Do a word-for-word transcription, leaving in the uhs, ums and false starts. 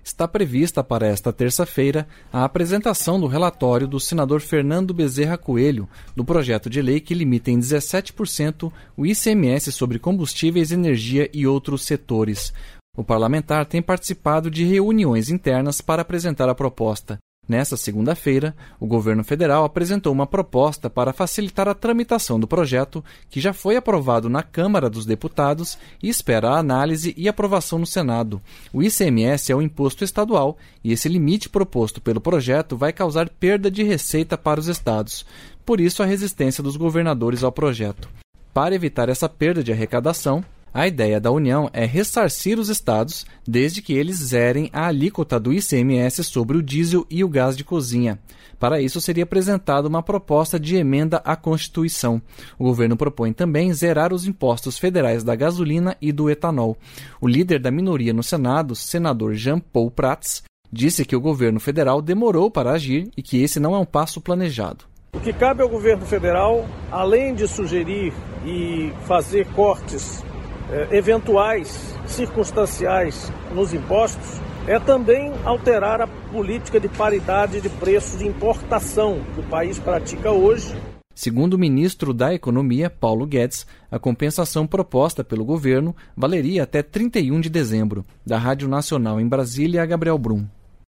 está prevista para esta terça-feira a apresentação do relatório do senador Fernando Bezerra Coelho do projeto de lei que limita em dezessete por cento o I C M S sobre combustíveis, energia e outros setores. O parlamentar tem participado de reuniões internas para apresentar a proposta. Nesta segunda-feira, o governo federal apresentou uma proposta para facilitar a tramitação do projeto, que já foi aprovado na Câmara dos Deputados e espera a análise e aprovação no Senado. O I C M S é um imposto estadual e esse limite proposto pelo projeto vai causar perda de receita para os estados. Por isso, a resistência dos governadores ao projeto. Para evitar essa perda de arrecadação, a ideia da União é ressarcir os estados desde que eles zerem a alíquota do I C M S sobre o diesel e o gás de cozinha. Para isso, seria apresentada uma proposta de emenda à Constituição. O governo propõe também zerar os impostos federais da gasolina e do etanol. O líder da minoria no Senado, senador Jean Paul Prats, disse que o governo federal demorou para agir e que esse não é um passo planejado. O que cabe ao governo federal, além de sugerir e fazer cortes eventuais, circunstanciais nos impostos, é também alterar a política de paridade de preço de importação que o país pratica hoje. Segundo o ministro da Economia, Paulo Guedes, a compensação proposta pelo governo valeria até trinta e um de dezembro. Da Rádio Nacional em Brasília, Gabriel Brum.